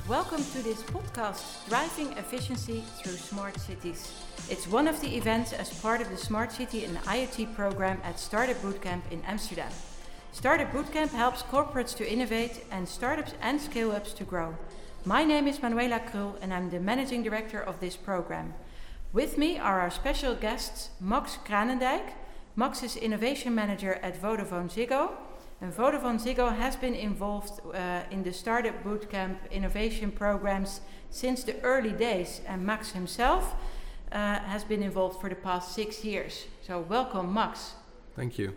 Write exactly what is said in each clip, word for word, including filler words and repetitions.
Welcome to this podcast, Driving Efficiency Through Smart Cities. It's one of the events as part of the Smart City and I O T program at Startup Bootcamp in Amsterdam. Startup Bootcamp helps corporates to innovate and startups and scale-ups to grow. My name is Manuela Krul and I'm the managing director of this program. With me are our special guests, Max Kranendijk. Max is innovation manager at Vodafone Ziggo. And Vodafone Ziggo has been involved uh, in the Startup Bootcamp innovation programs since the early days. And Max himself uh, has been involved for the past six years. So welcome, Max. Thank you.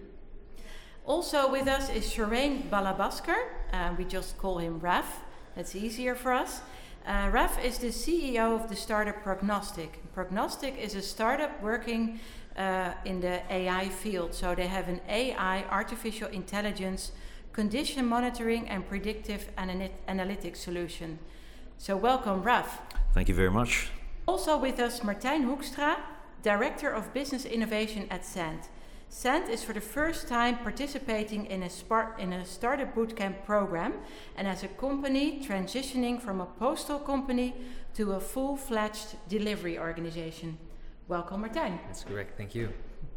Also with us is Shireen Balabasker. Uh, we just call him Raf. That's easier for us. Uh, Raf is the C E O of the startup Prognostic. Prognostic is a startup working uh, in the A I field. So they have an A I, artificial intelligence, condition monitoring and predictive anal- analytics solution. So welcome, Raf. Thank you very much. Also with us, Martijn Hoekstra, Director of Business Innovation at Sand. Sand is for the first time participating in a, spar- in a Startup Bootcamp program and as a company transitioning from a postal company to a full-fledged delivery organization. Welcome, Martijn. That's correct, thank you.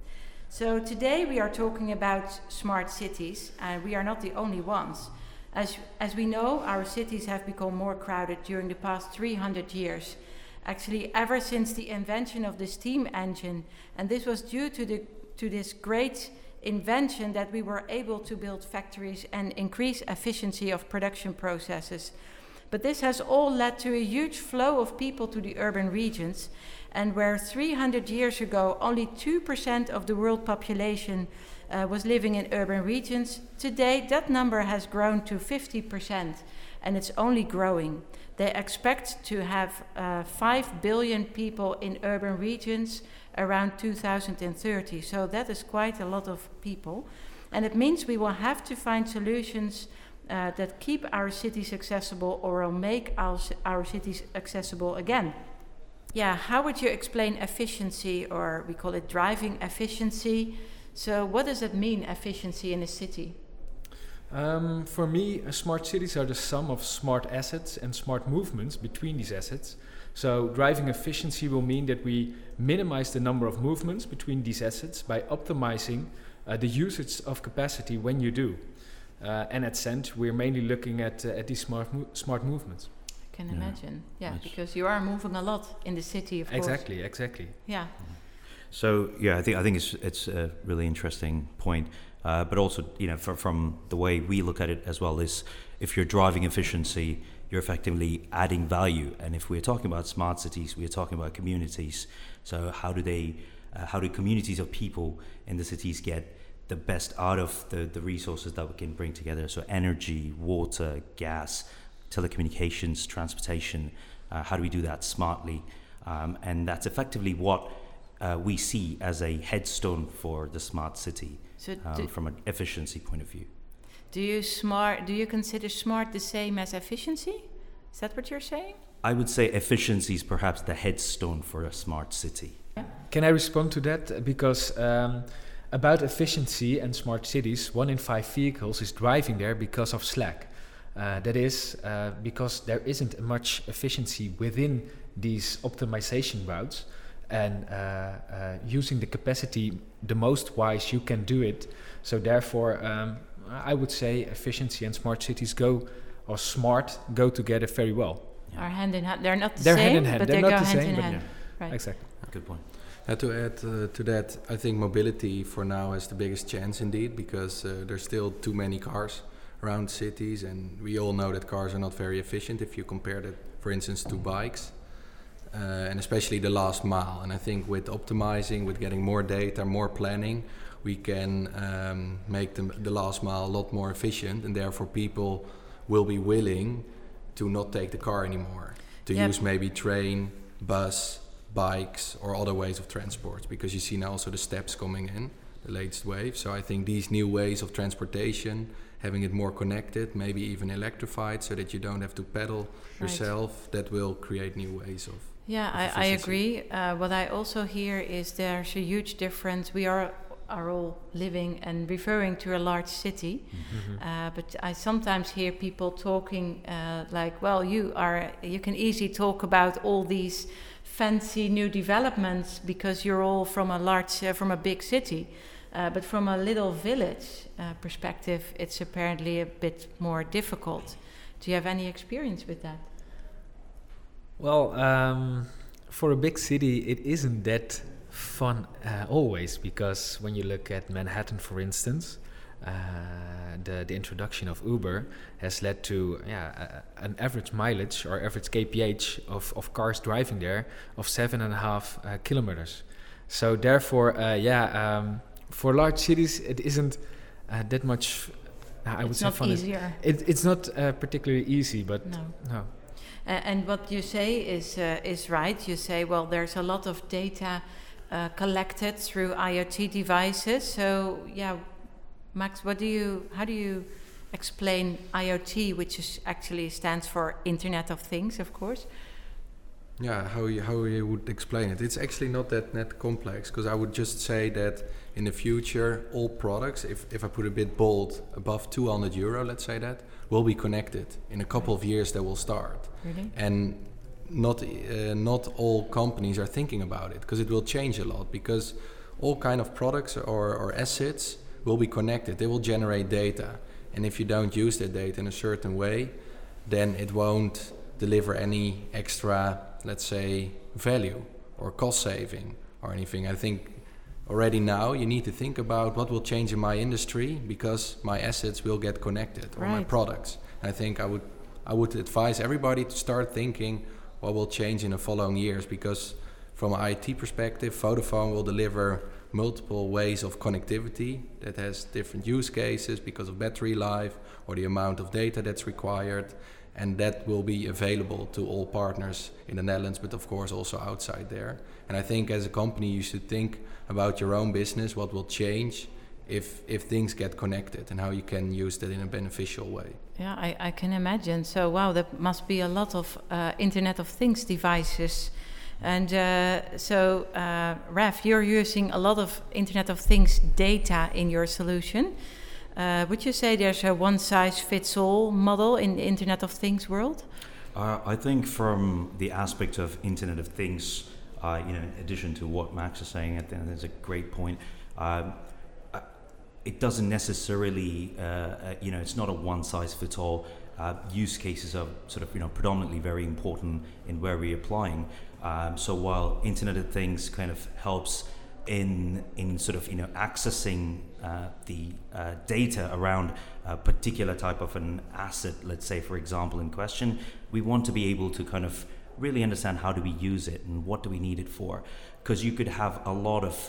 So today we are talking about smart cities, and we are not the only ones. As, as we know, our cities have become more crowded during the past three hundred years. Actually, ever since the invention of the steam engine, and this was due to the to this great invention that we were able to build factories and increase efficiency of production processes. But this has all led to a huge flow of people to the urban regions, and where three hundred years ago only two percent of the world population uh, was living in urban regions, today that number has grown to fifty percent, and it's only growing. They expect to have uh, five billion people in urban regions around two thousand thirty. So that is quite a lot of people. And it means we will have to find solutions uh, that keep our cities accessible or will make our, our cities accessible again. Yeah, how would you explain efficiency, or we call it driving efficiency? So what does it mean, efficiency in a city? Um, for me, uh, smart cities are the sum of smart assets and smart movements between these assets. So driving efficiency will mean that we minimize the number of movements between these assets by optimizing uh, the usage of capacity when you do. Uh, and at Sand, we're mainly looking at uh, at these smart mo- smart movements. I can Yeah. imagine, yeah, Nice. because you are moving a lot in the city, of course. Exactly, exactly. Yeah. So yeah, I think I think it's it's a really interesting point, uh, but also you know for, from the way we look at it as well is if you're driving efficiency, you're effectively adding value. And if we're talking about smart cities, we're talking about communities. So how do they, uh, how do communities of people in the cities get the best out of the, the resources that we can bring together? So energy, water, gas, telecommunications, transportation. Uh, how do we do that smartly? Um, and that's effectively what uh, we see as a headstone for the smart city So um, do, from an efficiency point of view. do you smart? Do you consider smart the same as efficiency? Is that what you're saying? I would say efficiency is perhaps the headstone for a smart city. Can I respond to that? Because um, about efficiency and smart cities, one in five vehicles is driving there because of slack. Uh, that is uh, because there isn't much efficiency within these optimization routes, and uh, uh, using the capacity the most wise you can do it. So therefore, um, I would say efficiency and smart cities go, or smart go together very well. Yeah. Are hand in hand? They're not the They're same, hand in hand. but They're they not go the hand same, in but hand. yeah. Right. Exactly. Good point. Uh, to add uh, to that, I think mobility for now has the biggest chance indeed, because uh, there's still too many cars around cities, and we all know that cars are not very efficient if you compare that, for instance, to bikes, uh, and especially the last mile. And I think with optimizing, with getting more data, more planning, we can um, make the, the last mile a lot more efficient, and therefore people will be willing to not take the car anymore, to Yep. use maybe train, bus, bikes or other ways of transport, because you see now also the steps coming in, the latest wave. So I think these new ways of transportation, having it more connected, maybe even electrified, so that you don't have to pedal yourself, that will create new ways of Yeah, of I, I efficiency. agree. Uh, what I also hear is there's a huge difference. We are are all living and referring to a large city. Mm-hmm. Uh, but I sometimes hear people talking uh, like, well, you are you can easily talk about all these fancy new developments because you're all from a large, uh, from a big city. Uh, but from a little village uh, perspective, it's apparently a bit more difficult. Do you have any experience with that? Well, um, for a big city, it isn't that fun uh, always, because when you look at Manhattan, for instance, uh, the, the introduction of Uber has led to yeah, uh, an average mileage or average K P H of, of cars driving there of seven and a half uh, kilometers. So therefore, uh, yeah, um, for large cities, it isn't uh, that much. Uh, I would it's say not fun. easier. It, it's not uh, particularly easy, but no. no. Uh, and what you say is uh, is right. You say, well, there's a lot of data uh, collected through IoT devices. So, yeah, Max, what do you? How do you explain IoT, which is actually stands for Internet of Things, of course? Yeah, how you, how you would explain it? It's actually not that that complex, because I would just say that in the future, all products, if, if I put a bit bold, above two hundred euro, let's say that, will be connected. In a couple of years, they will start. Really? And not uh, not all companies are thinking about it, because it will change a lot, because all kind of products or, or assets will be connected. They will generate data. And if you don't use that data in a certain way, then it won't deliver any extra, let's say, value or cost saving or anything. I think already now you need to think about what will change in my industry, because my assets will get connected, or right. my products. And I think I would I would advise everybody to start thinking what will change in the following years, because from an I T perspective, Vodafone will deliver multiple ways of connectivity that has different use cases because of battery life or the amount of data that's required. And that will be available to all partners in the Netherlands, but of course also outside there. And I think as a company, you should think about your own business, what will change if if things get connected, and how you can use that in a beneficial way. Yeah, I, I can imagine. So, wow, there must be a lot of uh, Internet of Things devices. And uh, so, uh, Raf, you're using a lot of Internet of Things data in your solution. Uh, would you say there's a one-size-fits-all model in the Internet of Things world? Uh, I think from the aspect of Internet of Things, uh, you know, in addition to what Max is saying, I think that's a great point. Um, uh, it doesn't necessarily, uh, uh, you know, it's not a one-size-fits-all. Uh, use cases are sort of, you know, predominantly very important in where we're applying. Um, so while Internet of Things kind of helps in in sort of, you know, accessing uh, the uh, data around a particular type of an asset, let's say, for example, in question, we want to be able to kind of really understand how do we use it and what do we need it for. Because you could have a lot of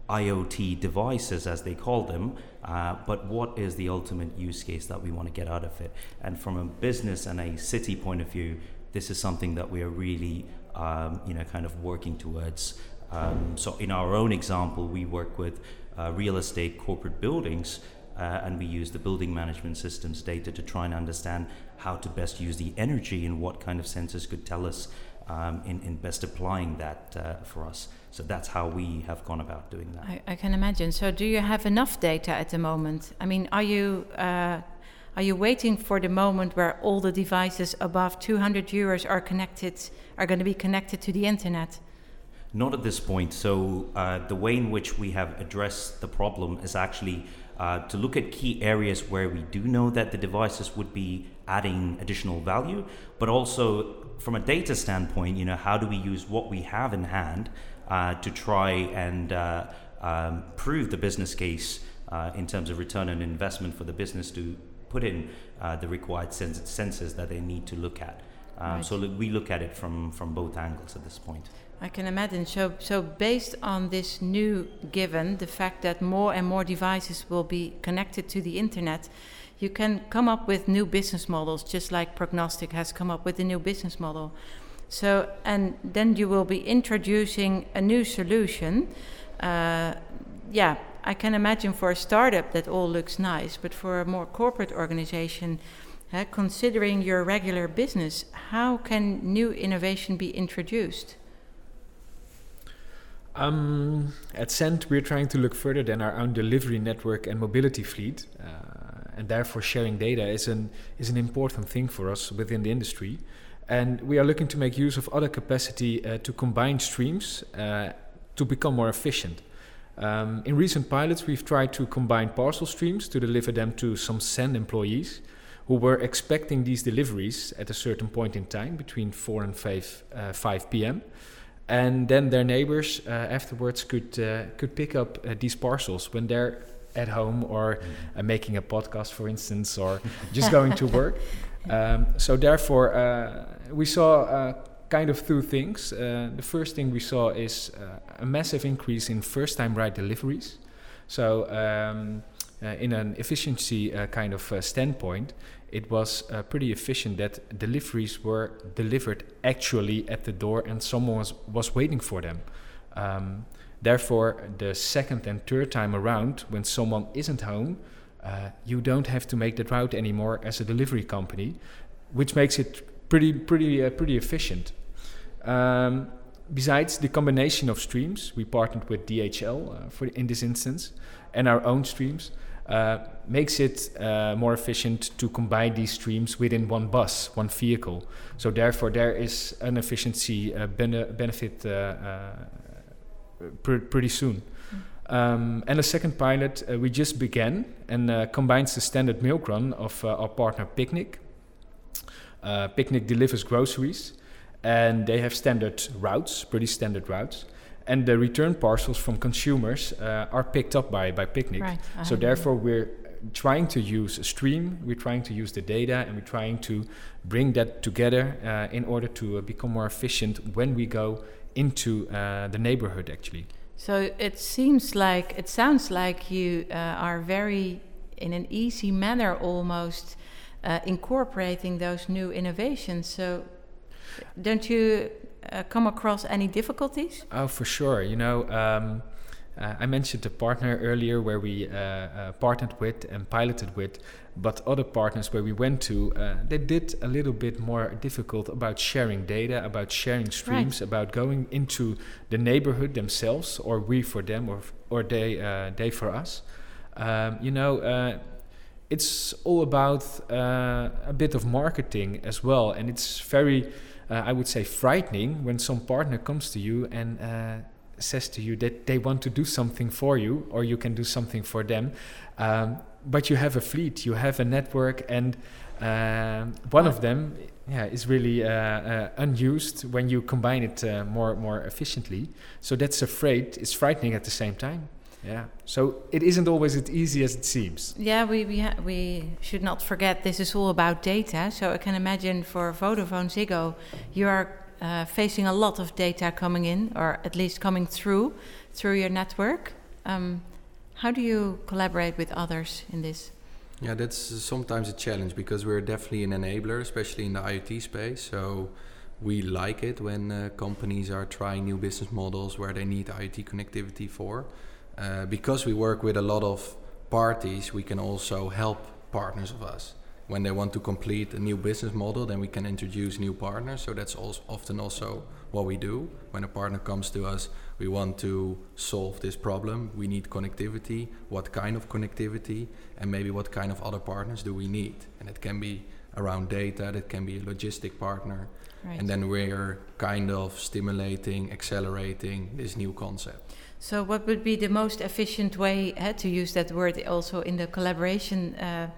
IoT devices, as they call them, uh, but what is the ultimate use case that we want to get out of it? And from a business and a city point of view, this is something that we are really, um, you know, kind of working towards. Um, so in our own example, we work with uh, real estate corporate buildings, uh, and we use the building management systems data to try and understand how to best use the energy and what kind of sensors could tell us um, in, in best applying that uh, for us. So that's how we have gone about doing that. I, I can imagine. So do you have enough data at the moment? I mean, are you uh, are you waiting for the moment where all the devices above two hundred euros are connected, are going to be connected to the internet? Not at this point. So uh, the way in which we have addressed the problem is actually uh, to look at key areas where we do know that the devices would be adding additional value, but also from a data standpoint, you know, how do we use what we have in hand uh, to try and uh, um, prove the business case uh, in terms of return on investment for the business to put in uh, the required sens- sensors that they need to look at. Um, Right. So we look at it from, from both angles at this point. I can imagine. So, so based on this new given, the fact that more and more devices will be connected to the internet, you can come up with new business models, just like Prognostic has come up with a new business model. So, and then you will be introducing a new solution. Uh, yeah, I can imagine for a startup that all looks nice, but for a more corporate organization, uh, considering your regular business, how can new innovation be introduced? Um, at Cent, we're trying to look further than our own delivery network and mobility fleet, uh, and therefore sharing data is an is an important thing for us within the industry. And we are looking to make use of other capacity uh, to combine streams uh, to become more efficient. Um, in recent pilots, we've tried to combine parcel streams to deliver them to some Cent employees who were expecting these deliveries at a certain point in time between four and five, uh, five p.m. And then their neighbors uh, afterwards could uh, could pick up uh, these parcels when they're at home or uh, making a podcast, for instance, or just going to work. Um, so therefore, uh, we saw uh, kind of two things. Uh, the first thing we saw is uh, a massive increase in first-time ride deliveries. So um, uh, in an efficiency uh, kind of uh, standpoint, it was uh, pretty efficient that deliveries were delivered actually at the door and someone was, was waiting for them. Um, therefore, the second and third time around, when someone isn't home, uh, you don't have to make that route anymore as a delivery company, which makes it pretty, pretty, uh, pretty efficient. Um, besides the combination of streams, we partnered with D H L uh, for in this instance, and our own streams. Uh, makes it uh, more efficient to combine these streams within one bus, one vehicle. So therefore there is an efficiency uh, bene- benefit uh, uh, pr- pretty soon. Mm. Um, and the second pilot uh, we just began and uh, combines the standard milk run of uh, our partner Picnic. Uh, Picnic delivers groceries and they have standard routes, pretty standard routes. And the return parcels from consumers uh, are picked up by, by Picnic. Right. So therefore we're trying to use a stream, we're trying to use the data, and we're trying to bring that together uh, in order to uh, become more efficient when we go into uh, the neighborhood actually. So it seems like, it sounds like you uh, are very, in an easy manner almost, uh, incorporating those new innovations. So don't you Uh, come across any difficulties? Oh, for sure. You know, um, uh, I mentioned the partner earlier where we uh, uh, partnered with and piloted with, but other partners where we went to, uh, they did a little bit more difficult about sharing data, about sharing streams, right. about going into the neighborhood themselves, or we for them, or or they uh, they for us. Um, you know, uh, it's all about uh, a bit of marketing as well, and it's very. Uh, I would say frightening when some partner comes to you and uh, says to you that they want to do something for you or you can do something for them. Um, but you have a fleet, you have a network, and uh, one of them yeah, is really uh, uh, unused when you combine it uh, more more efficiently. So that's afraid, it's frightening at the same time. Yeah, so it isn't always as easy as it seems. Yeah, we we, ha- we should not forget this is all about data. So I can imagine for Vodafone Ziggo, you are uh, facing a lot of data coming in, or at least coming through through your network. Um, how do you collaborate with others in this? Yeah, that's sometimes a challenge because we're definitely an enabler, especially in the IoT space. So we like it when uh, companies are trying new business models where they need IoT connectivity for. Uh, because we work with a lot of parties, we can also help partners of us. When they want to complete a new business model, then we can introduce new partners. So that's also often also what we do. When a partner comes to us, we want to solve this problem. We need connectivity. What kind of connectivity? And maybe what kind of other partners do we need? And it can be around data, that can be a logistic partner. Right. And then we're kind of stimulating, accelerating this new concept. So what would be the most efficient way, uh, to use that word also in the collaboration uh,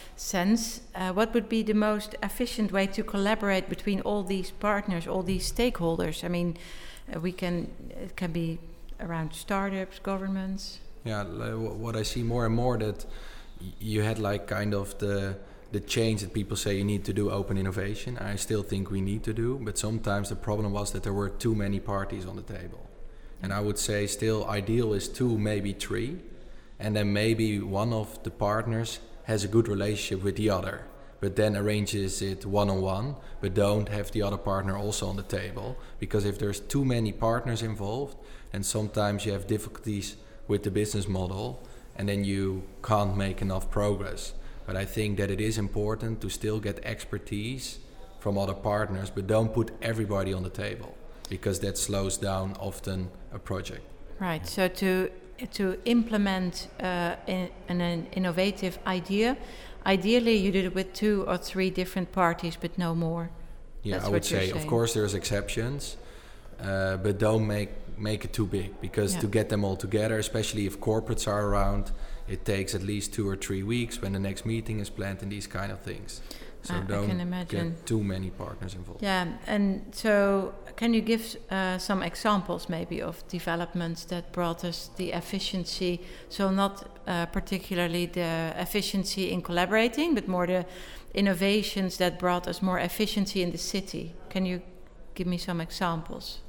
sense, uh, what would be the most efficient way to collaborate between all these partners, all these stakeholders? I mean, uh, we can, it can be around startups, governments. Yeah, what I see more and more that y- you had like kind of the the change that people say you need to do open innovation. I still think we need to do, but sometimes the problem was that there were too many parties on the table. And I would say still ideal is two, maybe three. And then maybe one of the partners has a good relationship with the other, but then arranges it one-on-one, but don't have the other partner also on the table. Because if there's too many partners involved, then sometimes you have difficulties with the business model, and then you can't make enough progress. But I think that it is important to still get expertise from other partners, but don't put everybody on the table. because that slows down often a project. Right. So to to implement uh, in, in an innovative idea, ideally you do it with two or three different parties, but no more. Yeah, That's I would what you're say, saying. of course, there's exceptions, uh, but don't make make it too big, because Yeah. to get them all together, especially if corporates are around, it takes at least two or three weeks when the next meeting is planned and these kind of things. So Uh, I don't can imagine. get too many partners involved. Yeah, and so can you give uh, some examples maybe of developments that brought us the efficiency? So not uh, particularly the efficiency in collaborating, but more the innovations that brought us more efficiency in the city. Can you give me some examples?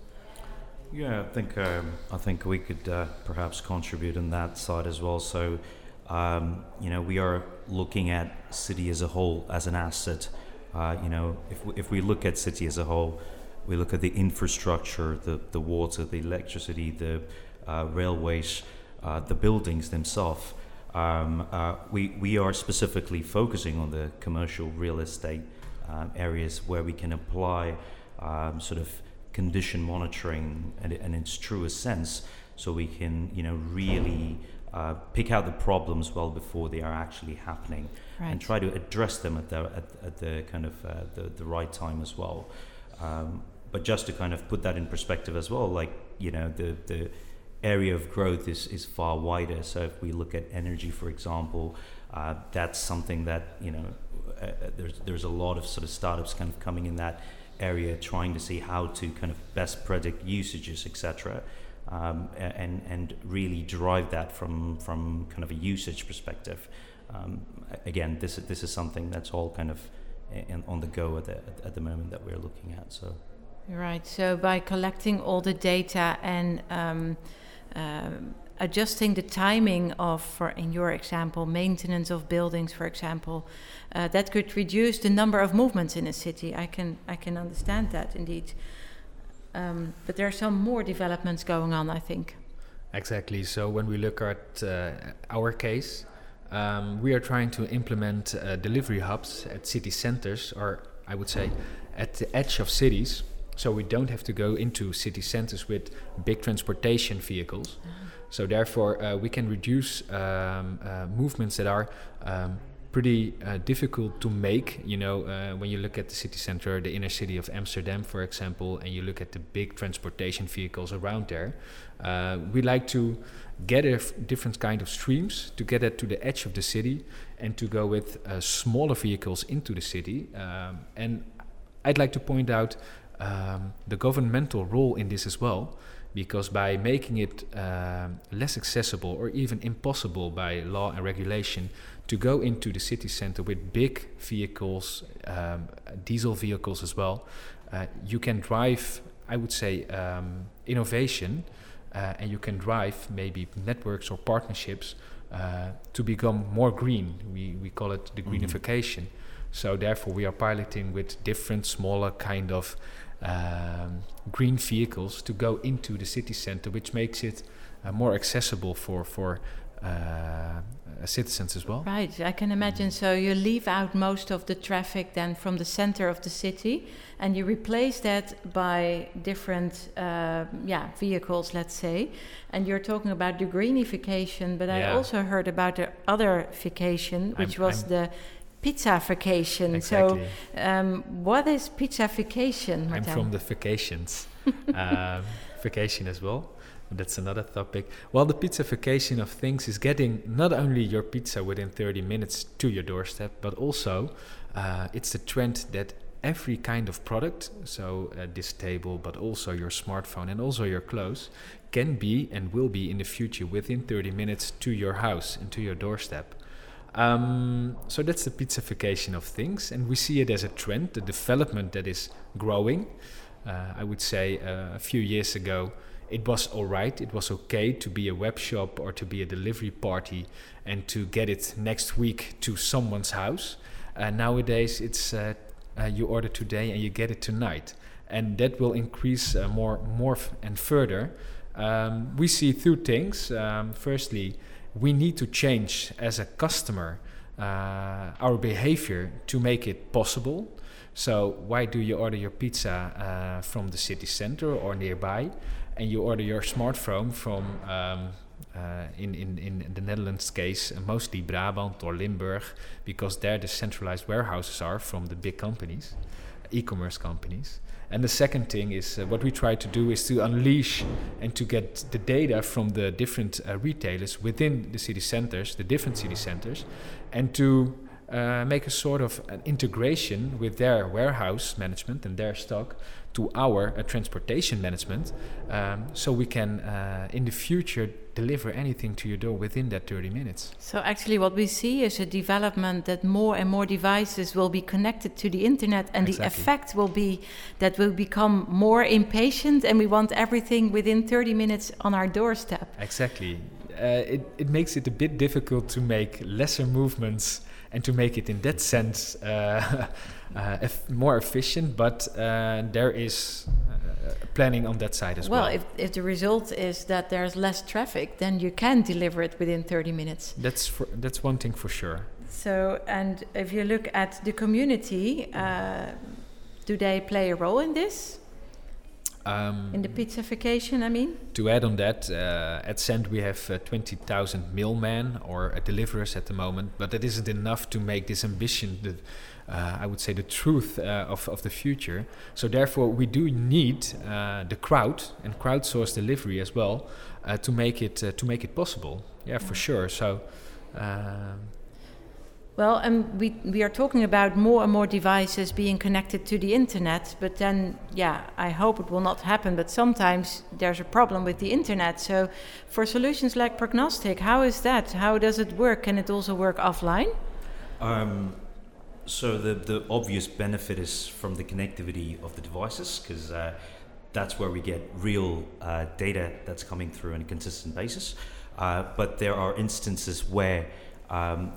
Yeah, I think um, I think we could uh, perhaps contribute on that side as well. So, um, you know, we are looking at city as a whole as an asset. Uh, you know, if we, if we look at city as a whole, we look at the infrastructure, the the water, the electricity, the uh, railways, uh, the buildings themselves. Um, uh, we we are specifically focusing on the commercial real estate um, areas where we can apply um, sort of condition monitoring and in its truest sense, so we can, you know, really uh, pick out the problems well before they are actually happening, Right. and try to address them at the at, at the kind of uh, the the right time as well. Um, but just to kind of put that in perspective as well, like, you know, the the area of growth is is far wider. So if we look at energy, for example, uh, that's something that, you know, uh, there's there's a lot of sort of startups kind of coming in that area, trying to see how to kind of best predict usages, et cetera, um, and and really drive that from from kind of a usage perspective. Um, again, this is this is something that's all kind of in, on the go at the at the moment that we're looking at. So, Right. So by collecting all the data and um, um, adjusting the timing of, for in your example, maintenance of buildings, for example, uh, that could reduce the number of movements in a city. I can I can understand that indeed. Um, but there are some more developments going on, I think. Exactly. So when we look at uh, our case, um, we are trying to implement uh, delivery hubs at city centers, or I would say at the edge of cities. So we don't have to go into city centers with big transportation vehicles. Mm-hmm. So therefore, uh, we can reduce um, uh, movements that are um, pretty uh, difficult to make. You know, uh, when you look at the city center, the inner city of Amsterdam, for example, and you look at the big transportation vehicles around there, uh, we like to gather f- different kind of streams to get it to the edge of the city and to go with uh, smaller vehicles into the city. Um, and I'd like to point out um, the governmental role in this as well, because by making it um, less accessible or even impossible by law and regulation to go into the city center with big vehicles, um, diesel vehicles as well, uh, you can drive, I would say, um, innovation, uh, and you can drive maybe networks or partnerships uh, to become more green. We, we call it the greenification. Mm-hmm. So therefore we are piloting with different smaller kind of um, green vehicles to go into the city center, which makes it uh, more accessible for for uh, citizens as well. Right, I can imagine. So you leave out most of the traffic then from the center of the city, and you replace that by different uh, yeah vehicles, let's say. And you're talking about the greenification, but I Yeah. also heard about the otherification, which I'm- was I'm the pizzafication. Exactly. So um, what is pizzafication, I'm Martijn? from the vacations, um, vacation as well. That's another topic. Well, the pizzafication of things is getting not only your pizza within thirty minutes to your doorstep, but also uh, it's the trend that every kind of product, so uh, this table, but also your smartphone and also your clothes, can be and will be in the future within thirty minutes to your house and to your doorstep. Um, so that's the pizzafication of things, and we see it as a trend, the development that is growing. Uh, I would say uh, a few years ago, it was all right. It was okay to be a web shop or to be a delivery party and to get it next week to someone's house. Uh, nowadays, it's uh, uh, you order today and you get it tonight, and that will increase uh, more, more f- and further. Um, we see two things. Um, firstly, we need to change as a customer uh, our behavior to make it possible. So why do you order your pizza uh, from the city center or nearby, and you order your smartphone from um, uh, in, in, in the Netherlands case uh, mostly Brabant or Limburg, because there the centralized warehouses are from the big companies, e-commerce companies. And the second thing is uh, what we try to do is to unleash and to get the data from the different uh, retailers within the city centers, the different city centers, and to uh, make a sort of an integration with their warehouse management and their stock to our uh, transportation management, um, so we can uh, in the future deliver anything to your door within that thirty minutes. So actually what we see is a development that more and more devices will be connected to the internet, and Exactly. the effect will be that we'll become more impatient and we want everything within thirty minutes on our doorstep. Exactly. Uh, it, it makes it a bit difficult to make lesser movements and to make it in that sense uh, uh, eff- more efficient, but uh, there is uh, planning on that side as well. Well, if, if the result is that there's less traffic, then you can deliver it within thirty minutes. That's for, that's one thing for sure. So, and if you look at the community, uh, do they play a role in this? Um, In the pizzification, I mean? To add on that, uh, at Send we have uh, twenty thousand mailmen or uh, deliverers at the moment, but that isn't enough to make this ambition, the, uh, I would say, the truth uh, of, of the future. So therefore, we do need uh, the crowd and crowdsourced delivery as well uh, to make it uh, to make it possible. Yeah, for sure. So. Uh, Well, um, we we are talking about more and more devices being connected to the internet, but then, yeah, I hope it will not happen, but sometimes there's a problem with the internet. So for solutions like Prognostic, how is that? How does it work? Can it also work offline? Um, so the, the obvious benefit is from the connectivity of the devices, because uh, that's where we get real uh, data that's coming through on a consistent basis. Uh, but there are instances where um,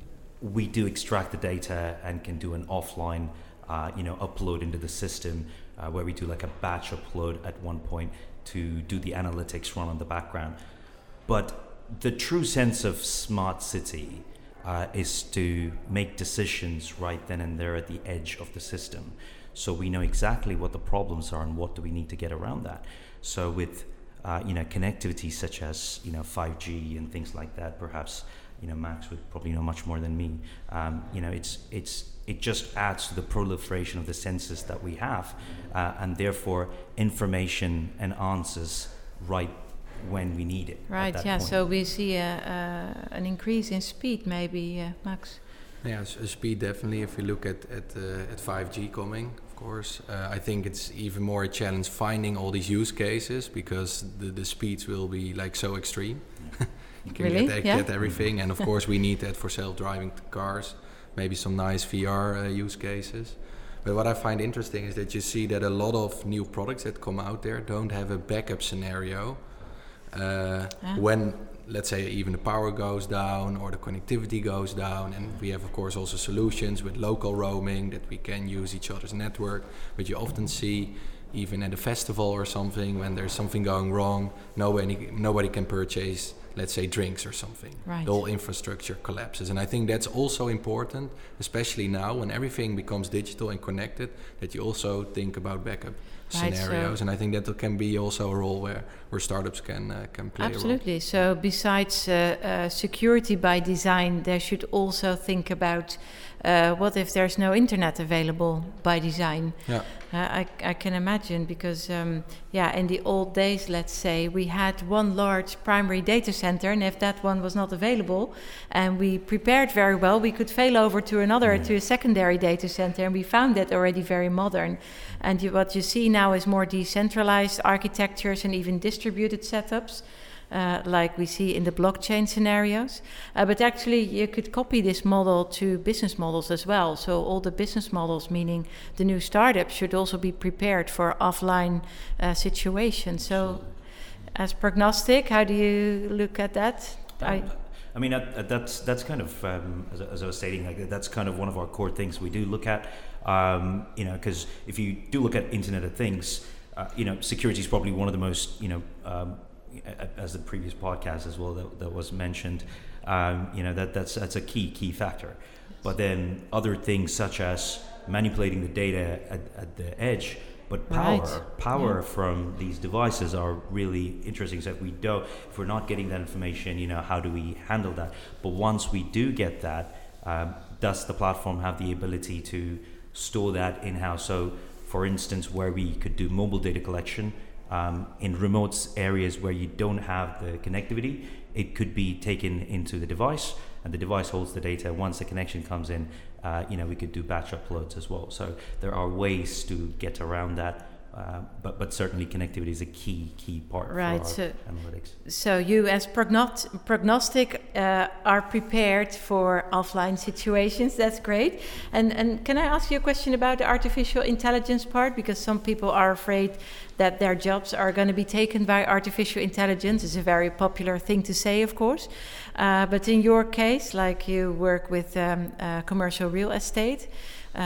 we do extract the data and can do an offline, uh, you know, upload into the system, uh, where we do like a batch upload at one point to do the analytics run on the background. But the true sense of smart city uh, is to make decisions right then and there at the edge of the system. So we know exactly what the problems are and what do we need to get around that. So with, uh, you know, connectivity such as, you know, five G and things like that, perhaps, you know, Max would probably know much more than me. Um, you know, it's it's it just adds to the proliferation of the senses that we have, uh, and therefore information and answers right when we need it. Right, yeah, point. So we see a, uh, an increase in speed maybe, uh, Max. Yeah, so speed definitely. If you look at at, uh, at five G coming, of course, uh, I think it's even more a challenge finding all these use cases, because the, the speeds will be like so extreme. You can really? get, yeah. get everything, and of course we need that for self-driving cars, maybe some nice V R uh, use cases. But what I find interesting is that you see that a lot of new products that come out there don't have a backup scenario uh, ah. when, let's say, even the power goes down or the connectivity goes down. And we have of course also solutions with local roaming that we can use each other's network, but you often see even at a festival or something, when there's something going wrong, nobody nobody can purchase, let's say, drinks or something. Right. The whole infrastructure collapses. And I think that's also important, especially now when everything becomes digital and connected, that you also think about backup right, scenarios. so And I think that can be also a role where, where startups can uh, can play absolutely. So besides uh, uh, security by design, they should also think about uh, what if there's no internet available by design. Yeah. Uh, I, I can imagine, because um, yeah, in the old days, let's say, we had one large primary data center, and if that one was not available and we prepared very well, we could fail over to another, mm. to a secondary data center, and we found that already very modern. And you, what you see now is more decentralized architectures and even distributed setups, uh, like we see in the blockchain scenarios. Uh, but actually, you could copy this model to business models as well. So all the business models, meaning the new startups, should also be prepared for offline uh, situations. So as Prognostic, how do you look at that? I, I mean, uh, that's that's kind of, um, as, as I was stating, like that's kind of one of our core things we do look at. Um, you know, because if you do look at Internet of Things, uh, you know, security is probably one of the most, you know, um, as the previous podcast as well that, that was mentioned, Um, you know, that that's that's a key key factor. But then other things such as manipulating the data at, at the edge, but power Right. power Yeah. from these devices are really interesting. So if we don't, if we're not getting that information, you know, how do we handle that? But once we do get that, um, does the platform have the ability to store that in-house? So for instance, where we could do mobile data collection um, in remote areas where you don't have the connectivity, it could be taken into the device, and the device holds the data. Once the connection comes in, uh, you know, we could do batch uploads as well. So there are ways to get around that, uh, but but certainly connectivity is a key key part Right, for so- our analytics. So you, as prognost- prognostic, uh, are prepared for offline situations. That's great. And and can I ask you a question about the artificial intelligence part? Because some people are afraid that their jobs are going to be taken by artificial intelligence. It's a very popular thing to say, of course. Uh, but in your case, like you work with um, uh, commercial real estate, uh,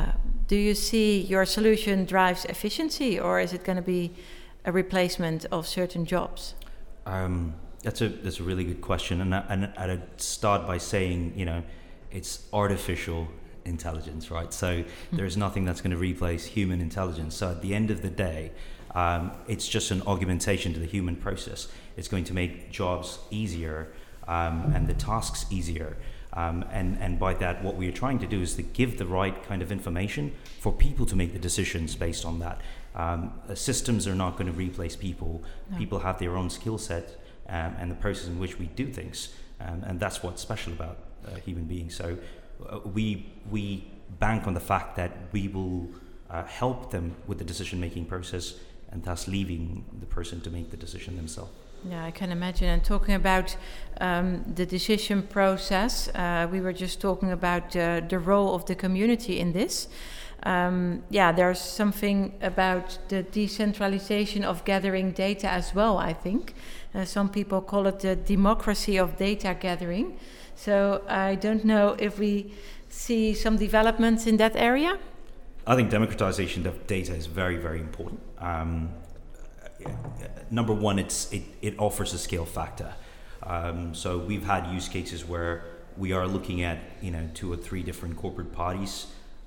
do you see your solution drives efficiency, or is it going to be a replacement of certain jobs? Um, that's a that's a really good question, and I, and I'd start by saying, you know, it's artificial intelligence, right? So there's nothing that's going to replace human intelligence. So at the end of the day, um, it's just an augmentation to the human process. It's going to make jobs easier um, and the tasks easier. Um, and, and by that, what we are trying to do is to give the right kind of information for people to make the decisions based on that. Um, uh, systems are not going to replace people. No. People have their own skill set um, and the process in which we do things. Um, and that's what's special about uh, human beings. So uh, we, we bank on the fact that we will uh, help them with the decision-making process, and thus leaving the person to make the decision themselves. Yeah, I can imagine. And talking about um, the decision process, uh, we were just talking about uh, the role of the community in this. Um, yeah, there's something about the decentralization of gathering data as well, I think. Uh, some people call it the democracy of data gathering. So I don't know if we see some developments in that area. I think democratization of data is very, very important. Um, number one, it's it, it offers a scale factor. Um, so we've had use cases where we are looking at, you know, two or three different corporate parties,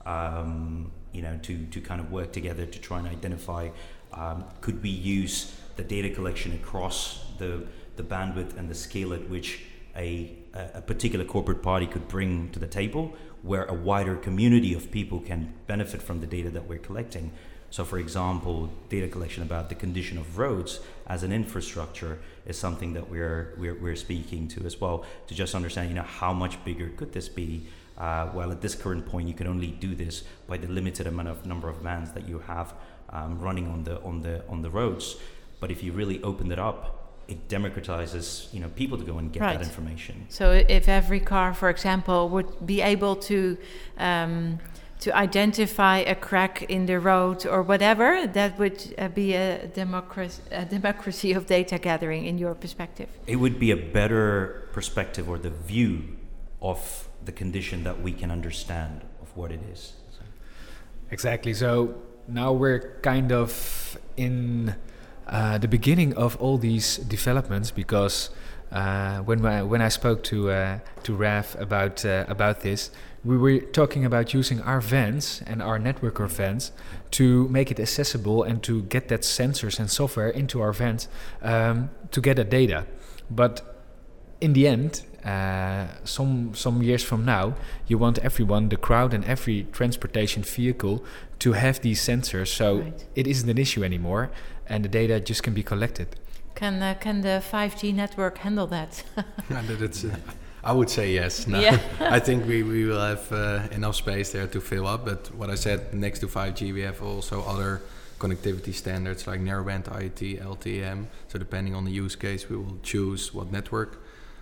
um, you know, to, to kind of work together to try and identify, um, could we use the data collection across the, the bandwidth and the scale at which a, a particular corporate party could bring to the table, where a wider community of people can benefit from the data that we're collecting. So for example, data collection about the condition of roads as an infrastructure is something that we're we're, we're speaking to as well, to just understand, you know, how much bigger could this be? Uh, well, at this current point, you can only do this by the limited amount of number of vans that you have um, running on the on the on the roads. But if you really open it up, it democratizes, you know, people to go and get Right. that information. So if every car, for example, would be able to um, to identify a crack in the road or whatever, that would uh, be a democracy, a democracy of data gathering in your perspective. It would be a better perspective or the view of the condition that we can understand of what it is. So. Exactly. So now we're kind of in uh, the beginning of all these developments, because uh, when I, when I spoke to uh, to Raf about uh, about this, we were talking about using our vans and our network of vans to make it accessible and to get that sensors and software into our vans um, to get that data. But in the end, uh, some some years from now, you want everyone, the crowd and every transportation vehicle, to have these sensors. So Right. it isn't an issue anymore, and the data just can be collected. Can uh, can the five G network handle that? Yeah, that it's, uh, I would say yes. No, Yeah. I think we, we will have uh, enough space there to fill up. But what I said, next to five G, we have also other connectivity standards like narrowband I T, L T E M. So depending on the use case, we will choose what network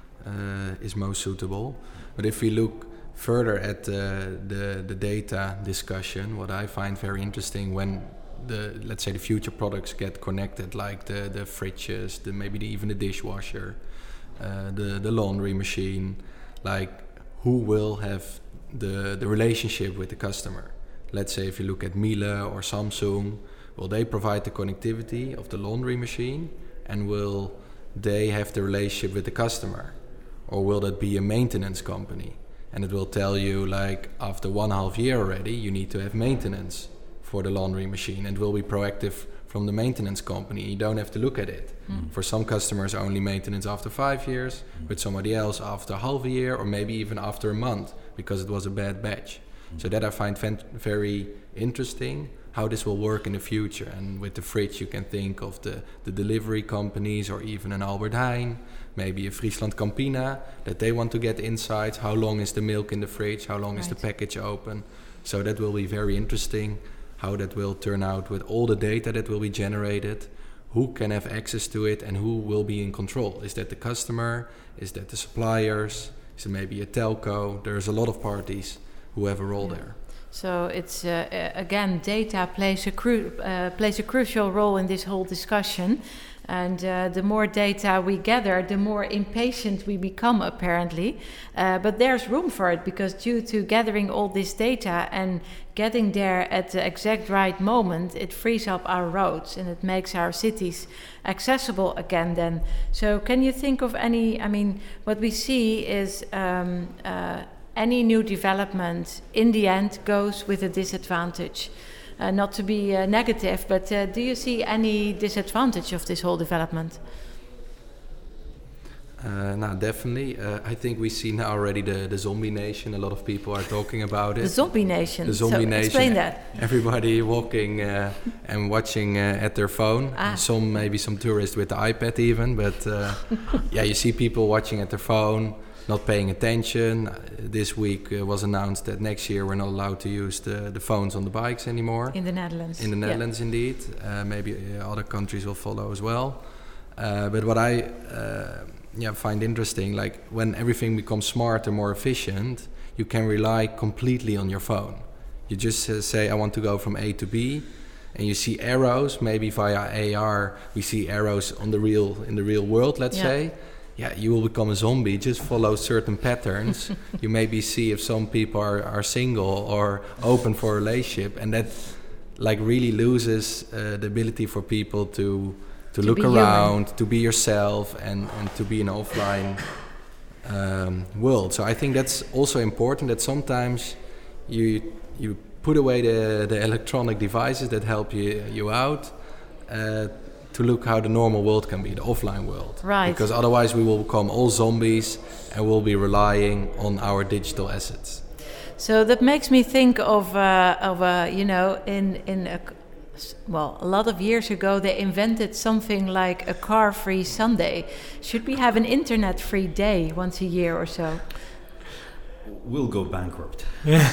uh, is most suitable. But if we look further at uh, the the data discussion, what I find very interesting when the let's say the future products get connected, like the the fridges, the maybe the, even the dishwasher, uh, the the laundry machine, like who will have the the relationship with the customer? Let's say if you look at Miele or Samsung, will they provide the connectivity of the laundry machine, and will they have the relationship with the customer? or will that be a maintenance company? And it will tell you, like, after one half year already, you need to have maintenance for the laundry machine, and will be proactive from the maintenance company. You don't have to look at it. Mm. For some customers, only maintenance after five years, mm. with somebody else after half a year, or maybe even after a month, because it was a bad batch. Mm. So that I find fan- very interesting, how this will work in the future. And with the fridge, you can think of the, the delivery companies, or even an Albert Heijn, maybe a Friesland Campina, that they want to get insights. How long is the milk in the fridge? How long right. is the package open? So that will be very interesting, how that will turn out with all the data that will be generated, who can have access to it, and who will be in control. Is that the customer? Is that the suppliers? Is it maybe a telco? There's a lot of parties who have a role yeah. there. So it's uh, again, data plays a cru- uh, plays a crucial role in this whole discussion, and uh, the more data we gather, the more impatient we become, apparently. Uh, but there's room for it, because due to gathering all this data and getting there at the exact right moment, it frees up our roads and it makes our cities accessible again. Then, so can you think of any? I mean, what we see is. Um, uh, Any new development, in the end, goes with a disadvantage. Uh, not to be uh, negative, but uh, do you see any disadvantage of this whole development? Uh, no, definitely. Uh, I think we see now already the, the zombie nation. A lot of people are talking about it. The zombie nation. The zombie so nation. Explain that. Everybody walking uh, and watching uh, at their phone. Ah. Some, maybe some tourists with the iPad even. But uh, yeah, you see people watching at their phone, not paying attention. Uh, this week uh, was announced that next year we're not allowed to use the, the phones on the bikes anymore. In the Netherlands. In the Netherlands, yeah. indeed. Uh, maybe uh, other countries will follow as well. Uh, but what I uh, yeah, find interesting, like when everything becomes smarter, more efficient, you can rely completely on your phone. You just uh, say, I want to go from A to B, and you see arrows. Maybe via A R, we see arrows on the real in the real world. Let's yeah. say. Yeah, you will become a zombie. Just follow certain patterns. You maybe see if some people are, are single or open for a relationship, and that like really loses uh, the ability for people to to, to look around, human. To be yourself, and, and to be an offline um, world. So I think that's also important, that sometimes you you put away the, the electronic devices that help you you out. Uh, to look how the normal world can be, the offline world. Right. Because otherwise we will become all zombies and we'll be relying on our digital assets. So that makes me think of, uh, of uh, you know, in, in a, well, a lot of years ago they invented something like a car-free Sunday. Should we have an internet-free day once a year or so? We'll go bankrupt.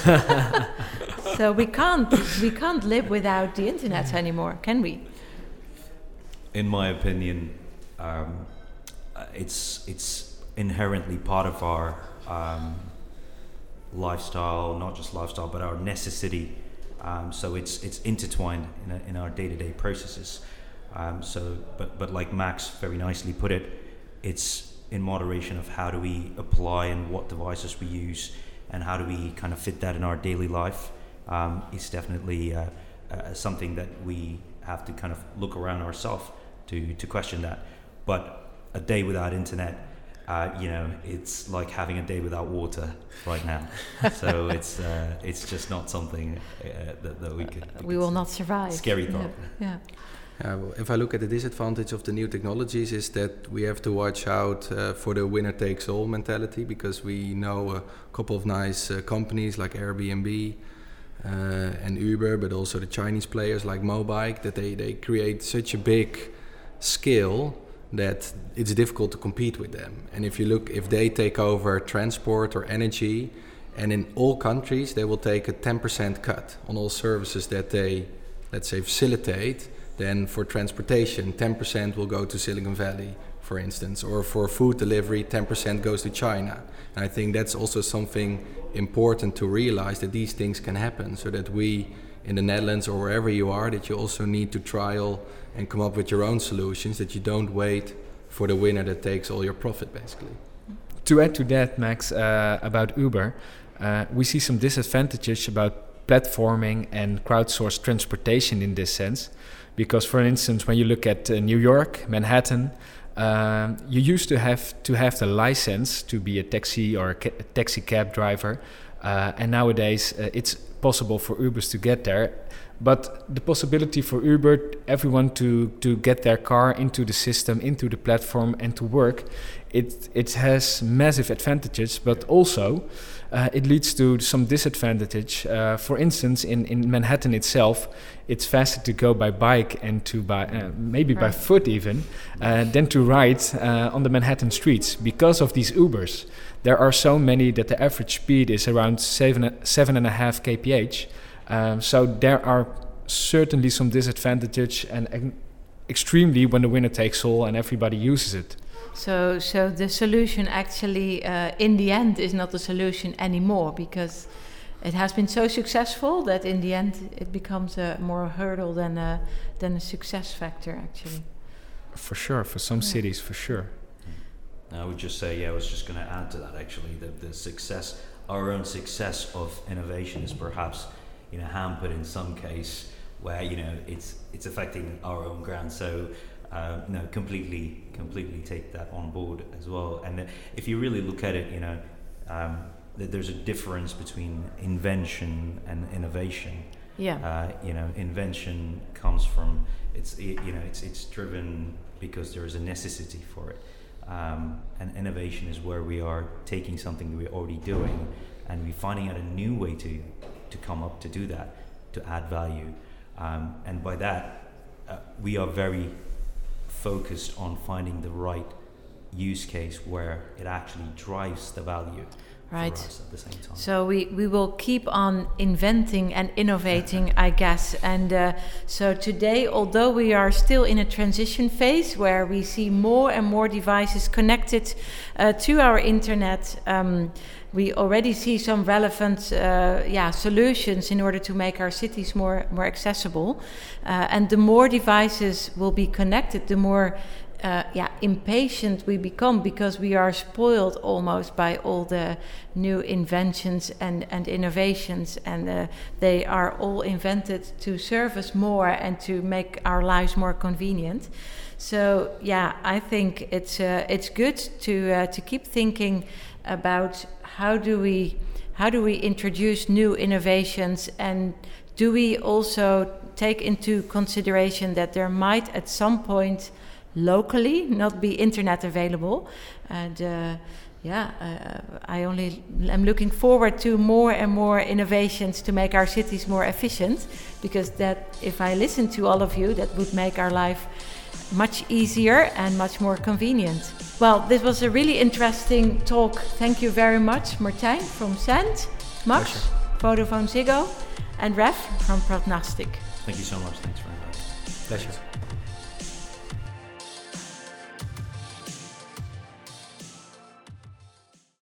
So we can't, we can't live without the internet anymore, can we? In my opinion, um, it's it's inherently part of our um, lifestyle, not just lifestyle, but our necessity. Um, so it's it's intertwined in, a, in our day-to-day processes. Um, so, but but like Max very nicely put it, it's in moderation of how do we apply and what devices we use, and how do we kind of fit that in our daily life. Um, it's definitely uh, uh, something that we have to kind of look around ourselves to to question that. But a day without internet, uh, you know, it's like having a day without water right now. So it's uh, it's just not something uh, that, that we could. We, we will not survive. Scary thought. Yeah. yeah. Uh, well, if I look at the disadvantage of the new technologies, is that we have to watch out uh, for the winner takes all mentality, because we know a couple of nice uh, companies like Airbnb. Uh, and Uber, but also the Chinese players like Mobike, that they, they create such a big scale that it's difficult to compete with them. And if you look, if they take over transport or energy, and in all countries they will take a ten percent cut on all services that they, let's say, facilitate, then for transportation ten percent will go to Silicon Valley, for instance, or for food delivery ten percent goes to China. And I think that's also something important to realize, that these things can happen, so that we in the Netherlands or wherever you are, that you also need to trial and come up with your own solutions, that you don't wait for the winner that takes all your profit, basically. To add to that, Max, uh, about Uber, uh, we see some disadvantages about platforming and crowdsourced transportation in this sense, because for instance, when you look at uh, New York, Manhattan, Um, you used to have to have the license to be a taxi or a, ca- a taxi cab driver, uh, and nowadays uh, it's possible for Ubers to get there. But the possibility for Uber, everyone to, to get their car into the system, into the platform, and to work, it it has massive advantages, but also uh, it leads to some disadvantage. Uh, for instance, in, in Manhattan itself, it's faster to go by bike and to by uh, maybe right. by foot even uh, than to ride uh, on the Manhattan streets because of these Ubers. There are so many that the average speed is around seven seven and a half kph. Um, so there are certainly some disadvantages, and uh, extremely when the winner takes all and everybody uses it. So, so the solution actually, uh, in the end, is not the solution anymore, because it has been so successful that in the end it becomes a more hurdle than a than a success factor, actually. For sure, for some yeah. cities, for sure. I would just say, yeah, I was just going to add to that actually, that the success, our own success of innovation is perhaps, you know, hampered in some case where, you know, it's it's affecting our own ground. So, uh, no, completely, completely take that on board as well. And uh, if you really look at it, you know, um, th- there's a difference between invention and innovation. Yeah. Uh, you know, invention comes from it's it, you know it's it's driven because there is a necessity for it, um, and innovation is where we are taking something we're already doing and we're finding out a new way to. to come up to do that, to add value. Um, and by that, uh, we are very focused on finding the right use case where it actually drives the value right. for us at the same time. So we, we will keep on inventing and innovating, I guess. And uh, so today, although we are still in a transition phase where we see more and more devices connected uh, to our internet, um, we already see some relevant uh, yeah, solutions in order to make our cities more, more accessible. Uh, and the more devices will be connected, the more uh, yeah, impatient we become, because we are spoiled almost by all the new inventions and, and innovations. And uh, they are all invented to serve us more and to make our lives more convenient. So yeah, I think it's uh, it's good to uh, to keep thinking about how do we how do we introduce new innovations, and do we also take into consideration that there might at some point locally not be internet available. And uh, yeah, uh, I only am looking forward to more and more innovations to make our cities more efficient, because that if I listen to all of you, that would make our life much easier and much more convenient. Well, this was a really interesting talk. Thank you very much, Martijn from Cent, Max, Pleasure. Vodafone Ziggo, and Ref from Prognostic. Thank you so much. Thanks very much. Pleasure.